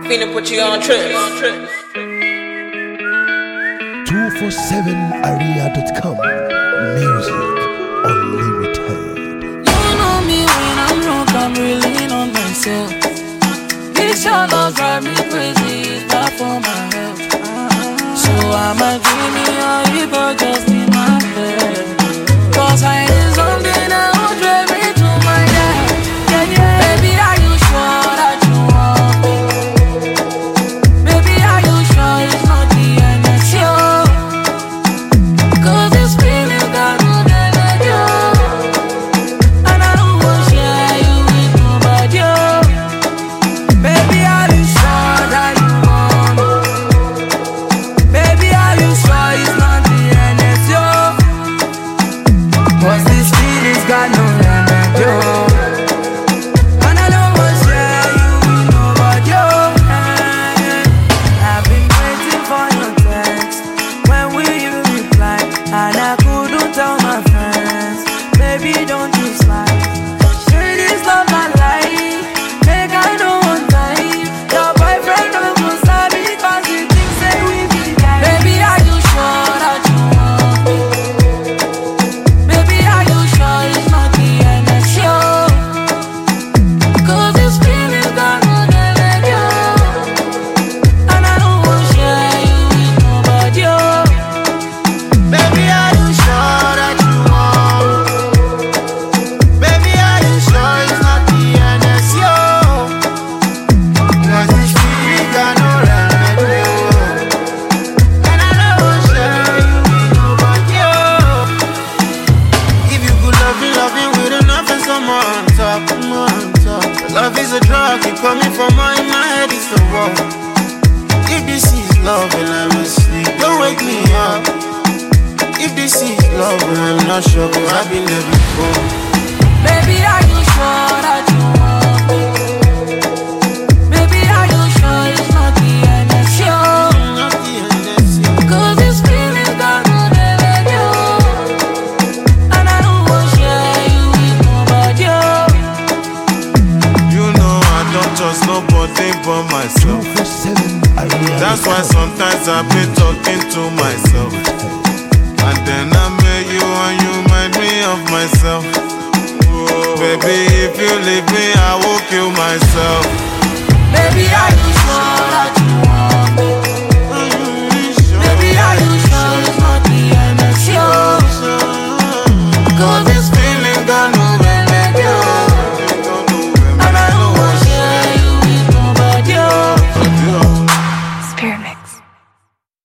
Finna put you on trips. 247area.com. Music Unlimited. You know me when I'm drunk, I'm reeling on myself. This your love drive me crazy, it's bad for my health. So I'm a dreaming, or you go just in my head. Cause I need something that will drive me to my death. Yeah, yeah. Baby, are you sure that you want me? Baby, are you sure it's not the end of you? Cause this feeling got no energy. And I don't want to share you with nobody. Baby, are you sure that you want me? Baby, are you sure it's not the end of you? Cause this feeling's got no energy. And I don't want to share you with nobody. I've been waiting for your text. When will you reply? And I couldn't tell my friends. Baby, don't you slide. Share this love my life. Make I know one time. Your boyfriend don't go sabi cause he thinks say we be guys. Baby, are you sure that you want me? Baby, are you sure it's not the end of you? Cause this feeling's got no energy. And I don't want to share you with nobody. Baby, are you sure that you want me? Baby, are you sure it's not the NSO? Cause this feeling got no remedy. And I don't want to share you with nobody. If you could love me with enough and some more on top, more on top. Love is a drug, keep coming from my head, it's the wall. If this is love and I'm asleep, don't wake me up. If this is love and I'm not sure, but I've been there before. Baby, are you sure that you want me? Baby, are you sure it's not the end of you? Not the NSO. Cause this feeling's got no energy. And I don't want to share you with nobody. You know I don't trust nobody but myself. 247area.com. That's why sometimes I've been talking to myself. And then I met you and you remind me of myself. Whoa. Baby, if you leave me, I will kill myself. Baby, are you sure that you want